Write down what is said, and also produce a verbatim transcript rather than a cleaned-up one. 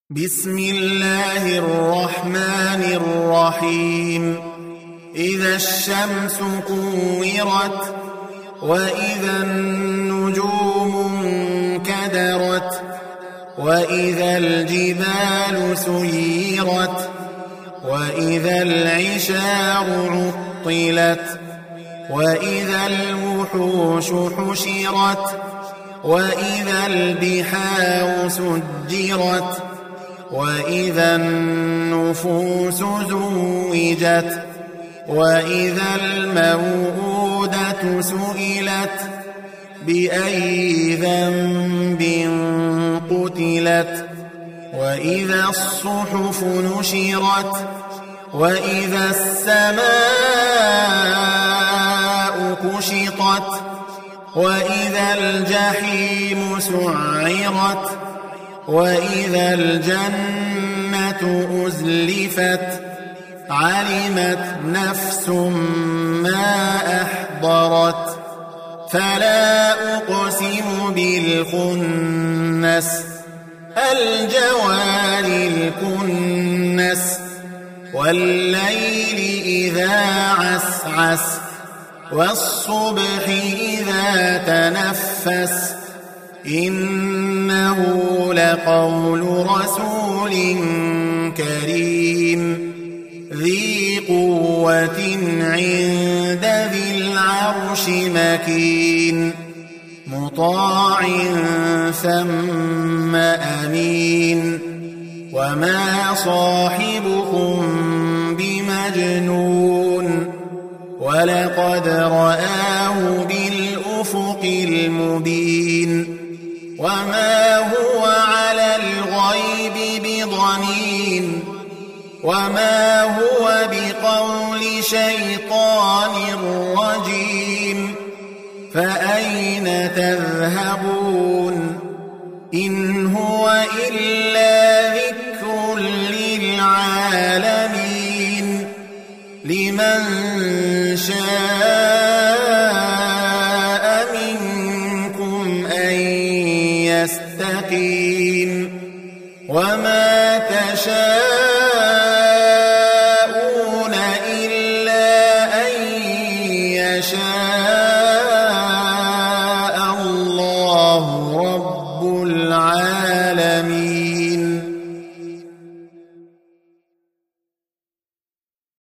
بسم الله الرحمن الرحيم إذا الشمس كورت وإذا النجوم انكدرت وإذا الجبال سيرت وإذا العشار عطلت وإذا الوحوش حشرت وإذا البحار سجرت وإذا النفوس زوجت وإذا الموءودة سئلت بأي ذنب قتلت وإذا الصحف نشرت وإذا السماء كشطت وإذا الجحيم سعرت وإذا الجنة أزلفت علمت نفس ما أحضرت فلا أقسم بالخنس الجوار الكنس والليل إذا عسعس والصبح إذا تنفس إنه لقول رسول كريم ذي قوة عند ذي العرش مكين مطاع ثم أمين وما صاحبكم بمجنون ولقد رآه بالأفق المبين وما هو على الغيب بضنين وما هو بقول شيطان رجيم فأين تذهبون إن هو إلا ذكر للعالمين لمن شاء منكم أن يستقيم وما تشاءون